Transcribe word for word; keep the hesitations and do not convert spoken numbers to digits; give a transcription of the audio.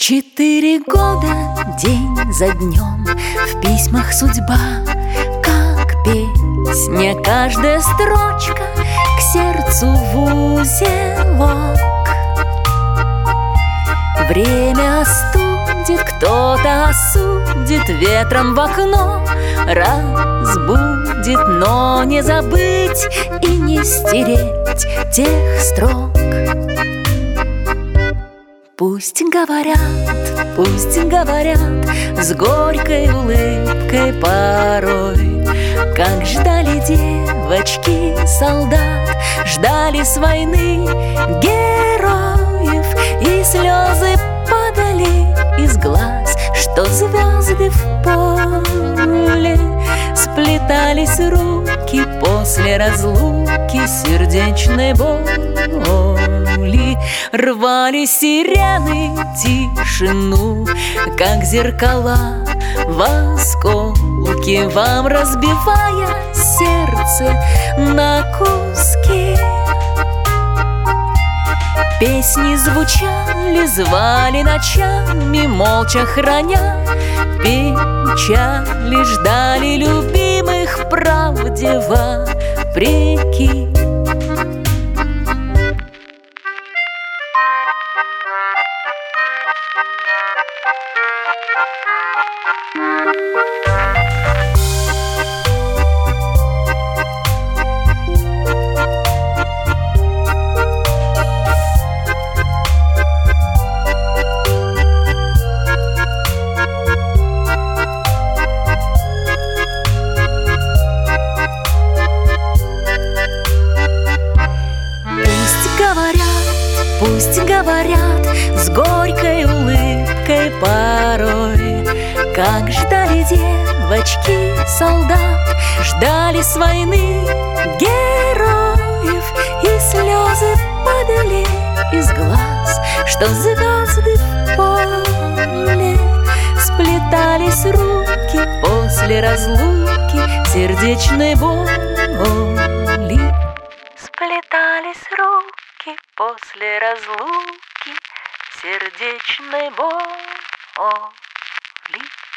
Четыре года, день за днем, в письмах судьба, как песня, каждая строчка к сердцу в узелок. Время остудит, кто-то осудит, ветром в окно разбудит, но не забыть и не стереть тех строк. Пусть говорят, пусть говорят с горькой улыбкой порой, как ждали девочки солдат, ждали с войны героев, и слезы падали из глаз, что звезды в поле. Сплетались руки после разлуки сердечной боли, рвали сирены тишину, как зеркала в осколки, вам разбивая сердце на куски. Песни звучали, звали ночами, молча храня печали, ждали любимых правде вопреки. Пусть говорят с горькой улыбкой порой, как ждали девочки солдат, ждали с войны героев, и слезы падали из глаз, что звезды в поле. Сплетались руки после разлуки сердечной боли. Сплетались руки после разлуки сердечной боли.